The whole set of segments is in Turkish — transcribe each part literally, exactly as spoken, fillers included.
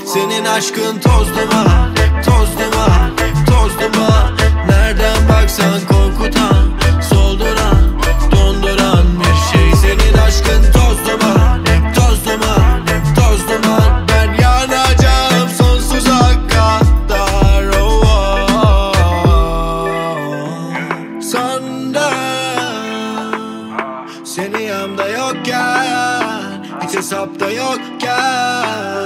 Senin aşkın toz duman, toz duman, toz duman. Nereden baksan korkutan, solduran, donduran bir şey. Senin aşkın toz duman, toz duman, toz duman. Ben yanacağım sonsuza kadar. Oh, oh, oh. Senden seni yanımda yokken, hiç hesapta yokken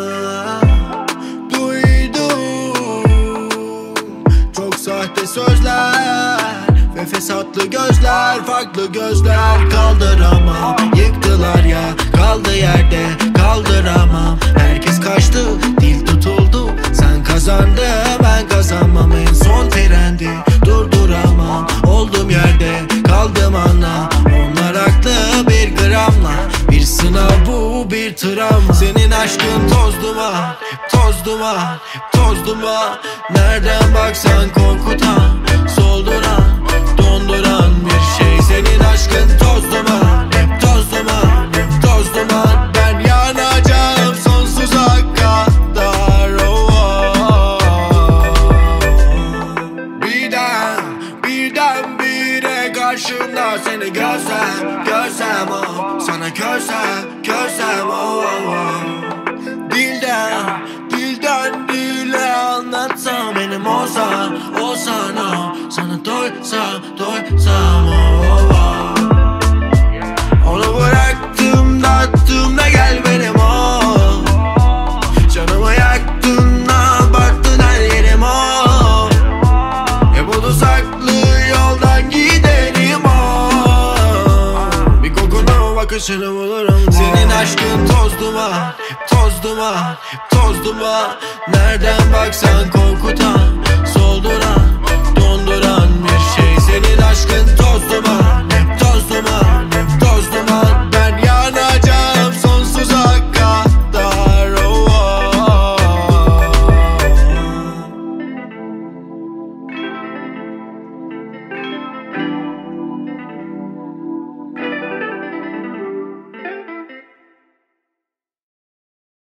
sahte sözler ve fesatlı gözler, farklı gözler. Kaldıramam, yıktılar ya, kaldı yerde, kaldıramam. Herkes kaçtı, dil tutuldu. Sen kazandı, ben kazanmam. En son trendi, durduramam. Oldum yerde, kaldım anla. Onlar haklı bir gramla. Bir sınav bu, bir travma. Senin aşkın toz duman, toz duman, toz duman. Nereden baksan korkutan, solduran, donduran bir şey. Senin aşkın toz duman, toz duman, toz duman. Ben yanacağım sonsuza kadar. Oh, oh, oh. Birden, birden bire karşımda seni görsem, görsem oh. Sana körsem, körsem oh, oh, oh. Dilden, dilden dile anlatsam benim olsan, olsan o. Sana doysam, doysam o. Onu bıraktım da attım da gel benim o. Canımı yaktın da baktın her yerim o. Hep o saklı yoldan giderim o. Bir kokunu bakışını bulurum o. Senin aşkın toz duman, toz duman, toz duman. Nereden baksan korkutan, solduran,